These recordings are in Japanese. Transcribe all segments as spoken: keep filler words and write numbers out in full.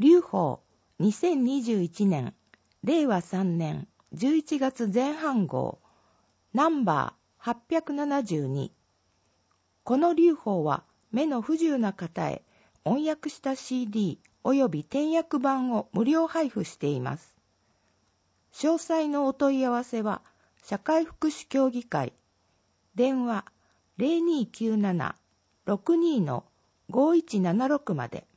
劉邦にせんにじゅういちねんれいわさんねんじゅういちがつぜん半号ナンバーはっぴゃくななじゅうに。この劉邦は目の不自由な方へ音訳した シーディー および点訳版を無料配布しています。詳細のお問い合わせは社会福祉協議会電話 ゼロにーきゅうなな ろくにー ごいちななろく まで。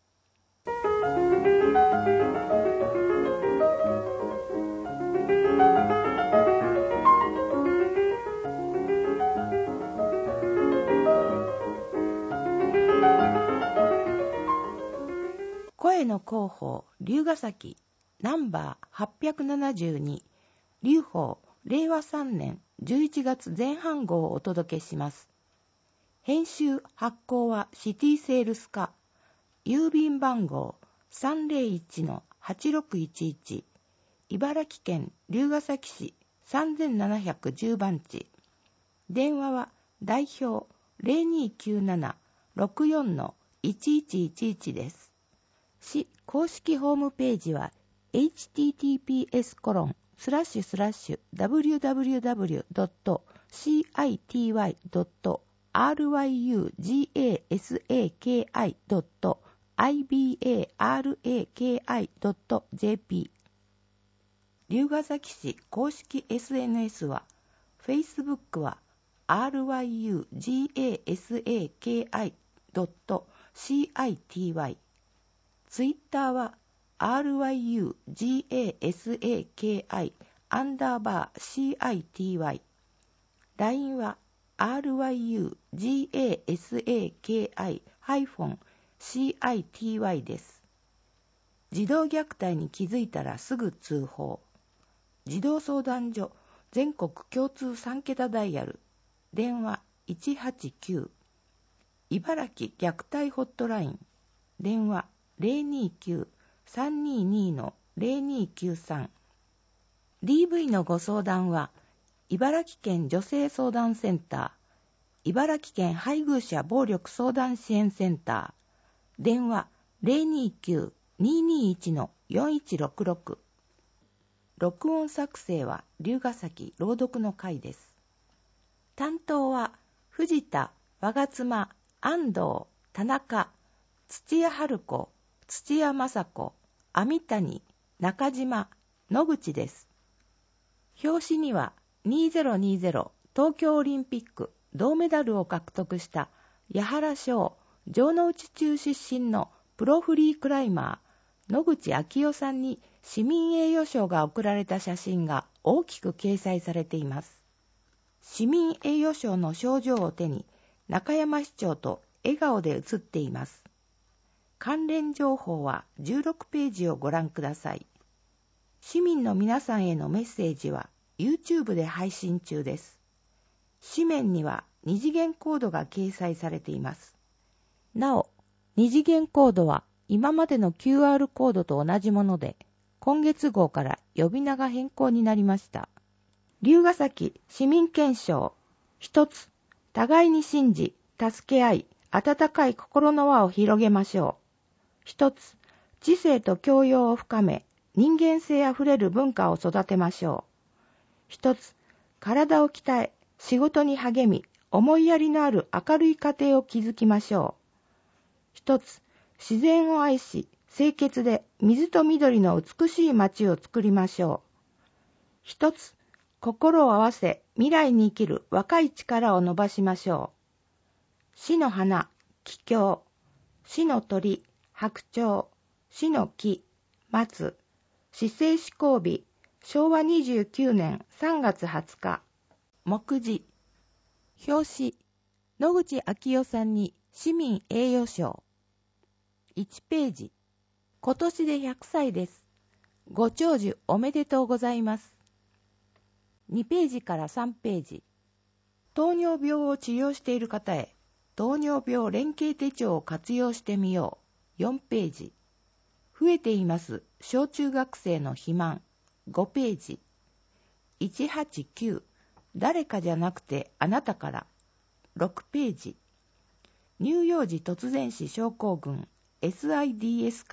声の広報龍ヶ崎ナンバーはっぴゃくななじゅうに劉邦れいわさんねんじゅういちがつぜん半号をお届けします。編集発行はシティセールス課郵便番号 さんぜろいちのはちろくいちいち 茨城県龍ケ崎市さんぜんななひゃくじゅう番地。電話は代表 ゼロにーきゅうなな ろくよんのいちいちいちいち です。市公式ホームページは エイチティーティーピーエスコロンスラッシュスラッシュダブリューダブリューダブリュードットシーアイティーワイドットアールワイユージーエーエスエーケーアイドットアイビーエーアールエーケーアイドットジェーピー。龍ケ崎市公式 エスエヌエス は Facebook は アールワイユージーエーエスエーケーアイドットシーアイティーワイ。ツイッターは アールワイユージーエーエスエーケーアイ アンダーバー シーアイティーワイ。ライン は アールワイユージーエーエスエーケーアイ ハイフン シーアイティーワイ です。児童虐待に気づいたらすぐ通報。児童相談所全国共通さん桁ダイヤル。電話いちはちきゅう。茨城虐待ホットライン。電話ゼロにーきゅう さんにーにー のゼロにーきゅうさん。ディーブイ のご相談は茨城県女性相談センター、茨城県配偶者暴力相談支援センター、電話ゼロにーきゅう にーにーいちのよんいちろくろく。録音作成は龍ケ崎朗読の会です。担当は藤田、我妻、安藤、田中、土屋春子、土屋雅子、網谷、中島、野口です。表紙にはにせんにじゅう東京オリンピック銅メダルを獲得した矢原翔、城之内中出身のプロフリークライマー、野口昭代さんに市民栄誉賞が贈られた写真が大きく掲載されています。市民栄誉賞の賞状を手に中山市長と笑顔で写っています。関連情報はじゅうろくページをご覧ください。市民の皆さんへのメッセージは YouTube で配信中です。紙面には二次元コードが掲載されています。なお、二次元コードは今までの キューアール コードと同じもので、今月号から呼び名が変更になりました。龍ケ崎市民憲章。一つ、互いに信じ、助け合い、温かい心の輪を広げましょう。一つ、知性と教養を深め、人間性あふれる文化を育てましょう。一つ、体を鍛え、仕事に励み、思いやりのある明るい家庭を築きましょう。一つ、自然を愛し、清潔で水と緑の美しい街を作りましょう。一つ、心を合わせ、未来に生きる若い力を伸ばしましょう。市の花、桔梗、市の鳥、白鳥、市の木、松、市政施行日、しょうわにじゅうきゅうねんさんがつはつか、目次。表紙、野口昭代さんに市民栄誉賞。いちページ。今年でひゃくさいです。ご長寿おめでとうございます。にページからさんページ。糖尿病を治療している方へ、糖尿病連携手帳を活用してみよう。よんページ。増えています小中学生の肥満。ごページ。いちはちきゅう。誰かじゃなくてあなたから。ろくページ。乳幼児突然死症候群 エスアイディーエス から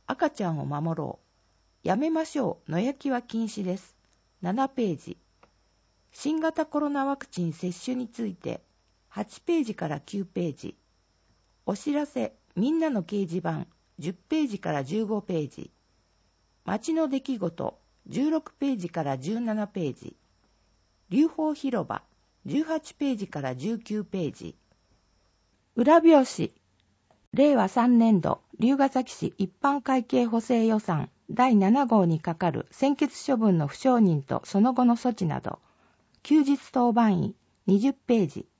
赤ちゃんを守ろう。やめましょう。野焼きは禁止です。ななページ。新型コロナワクチン接種についてはちページからきゅうページ。お知らせ、みんなの掲示板じゅっページからじゅうごページ。街の出来事じゅうろくページからじゅうななページ。流芳広場じゅうはちページからじゅうきゅうページ。裏表紙、れいわさんねん度龍ケ崎市一般会計補正予算だいなな号にかかる専決処分の不承認とその後の措置など、休日当番員にじゅっページ。